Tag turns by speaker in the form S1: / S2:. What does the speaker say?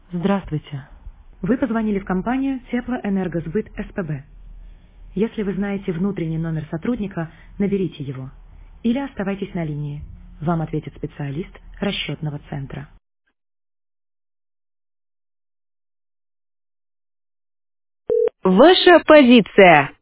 S1: Здравствуйте. Вы позвонили в компанию Теплоэнергосбыт СПБ. Если вы знаете внутренний номер сотрудника, наберите его. Или оставайтесь на линии. Вам ответит специалист расчетного центра.
S2: Ваша позиция.